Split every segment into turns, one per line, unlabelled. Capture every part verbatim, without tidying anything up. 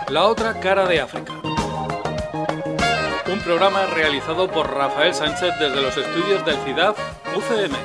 La otra cara de África. Un programa realizado por Rafael Sánchez desde los estudios del C I D A F U C M.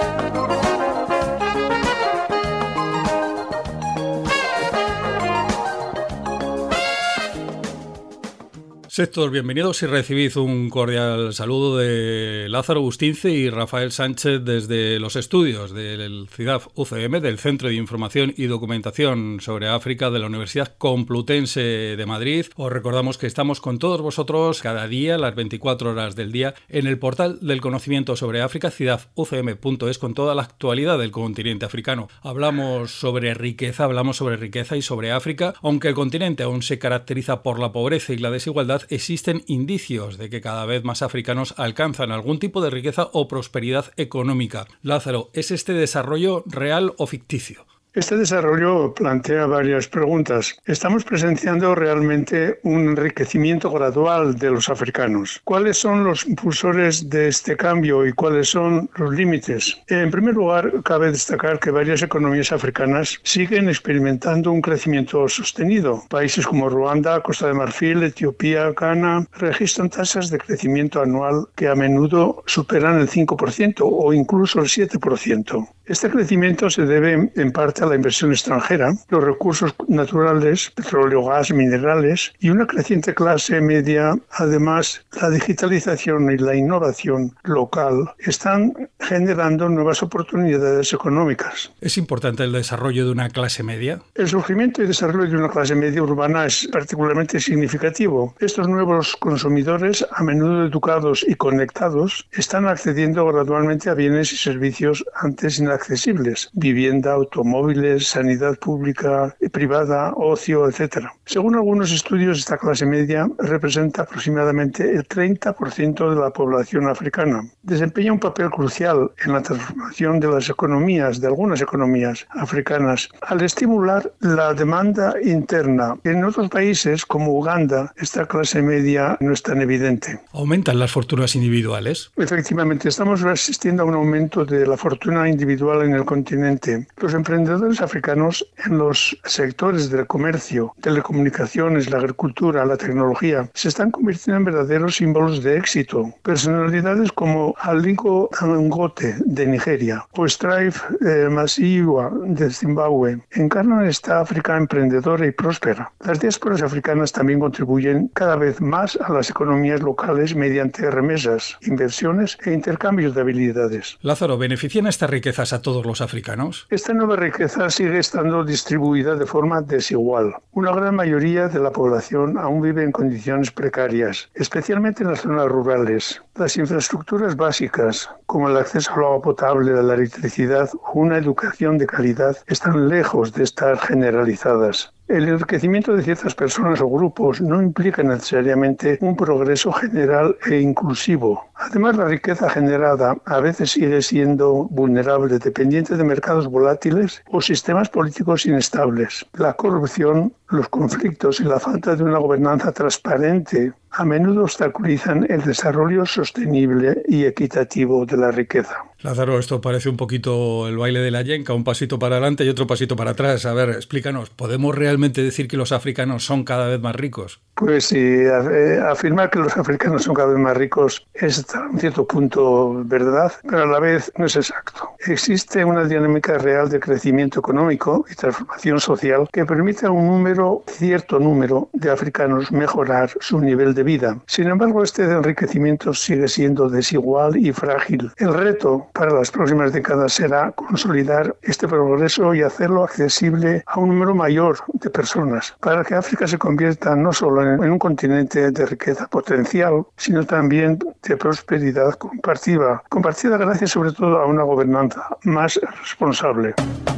Sed todos bienvenidos y recibid un cordial saludo de Lázaro Bustince y Rafael Sánchez desde los estudios del C I D A F U C M, del Centro de Información y Documentación sobre África de la Universidad Complutense de Madrid. Os recordamos que estamos con todos vosotros cada día, las veinticuatro horas del día, en el portal del conocimiento sobre África, cidaf u c m punto es, con toda la actualidad del continente africano. Hablamos sobre riqueza, hablamos sobre riqueza y sobre África. Aunque el continente aún se caracteriza por la pobreza y la desigualdad, existen indicios de que cada vez más africanos alcanzan algún tipo de riqueza o prosperidad económica. Lázaro, ¿es este desarrollo real o ficticio?
Este desarrollo plantea varias preguntas. ¿Estamos presenciando realmente un enriquecimiento gradual de los africanos? ¿Cuáles son los impulsores de este cambio y cuáles son los límites? En primer lugar, cabe destacar que varias economías africanas siguen experimentando un crecimiento sostenido. Países como Ruanda, Costa de Marfil, Etiopía, Ghana registran tasas de crecimiento anual que a menudo superan el cinco por ciento o incluso el siete por ciento. Este crecimiento se debe en parte a la inversión extranjera, los recursos naturales, petróleo, gas, minerales y una creciente clase media. Además, la digitalización y la innovación local están generando nuevas oportunidades económicas.
¿Es importante el desarrollo de una clase media?
El surgimiento y desarrollo de una clase media urbana es particularmente significativo. Estos nuevos consumidores, a menudo educados y conectados, están accediendo gradualmente a bienes y servicios antes inaccesibles: vivienda, automóviles, sanidad pública y privada, ocio, etcétera. Según algunos estudios, esta clase media representa aproximadamente el treinta por ciento de la población africana. Desempeña un papel crucial en la transformación de las economías, de algunas economías africanas, al estimular la demanda interna. En otros países, como Uganda, esta clase media no es tan evidente.
¿Aumentan las fortunas individuales?
Efectivamente, estamos asistiendo a un aumento de la fortuna individual en el continente. Los emprendedores africanos en los sectores del comercio, telecomunicaciones, la agricultura, la tecnología, se están convirtiendo en verdaderos símbolos de éxito. Personalidades como Aliko Dangote de Nigeria o Strive eh, Masiyiwa de Zimbabue encarnan esta África emprendedora y próspera. Las diásporas africanas también contribuyen cada vez más a las economías locales mediante remesas, inversiones e intercambios de habilidades.
Lázaro, ¿benefician estas riquezas a todos los africanos?
Esta nueva riqueza sigue estando distribuida de forma desigual. Una gran mayoría de la población aún vive en condiciones precarias, especialmente en las zonas rurales. Las infraestructuras básicas, como el acceso al agua potable, a la electricidad o una educación de calidad, están lejos de estar generalizadas. El enriquecimiento de ciertas personas o grupos no implica necesariamente un progreso general e inclusivo. Además, la riqueza generada a veces sigue siendo vulnerable, dependiente de mercados volátiles o sistemas políticos inestables. La corrupción, los conflictos y la falta de una gobernanza transparente a menudo obstaculizan el desarrollo sostenible y equitativo de la riqueza.
Lázaro, esto parece un poquito el baile de la yenca, un pasito para adelante y otro pasito para atrás. A ver, explícanos, ¿podemos realmente decir que los africanos son cada vez más ricos?
Pues sí, eh, afirmar que los africanos son cada vez más ricos es hasta un cierto punto verdad, pero a la vez no es exacto. Existe una dinámica real de crecimiento económico y transformación social que permite a un número, cierto número de africanos mejorar su nivel de vida. Sin embargo, este enriquecimiento sigue siendo desigual y frágil. El reto para las próximas décadas será consolidar este progreso y hacerlo accesible a un número mayor de personas, para que África se convierta no solo en un continente de riqueza potencial, sino también de prosperidad compartida, compartida gracias sobre todo a una gobernanza más responsable.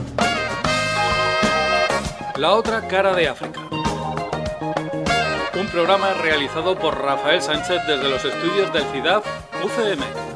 La otra cara de África. Un programa realizado por Rafael Sánchez desde los estudios del C I D A F U C M.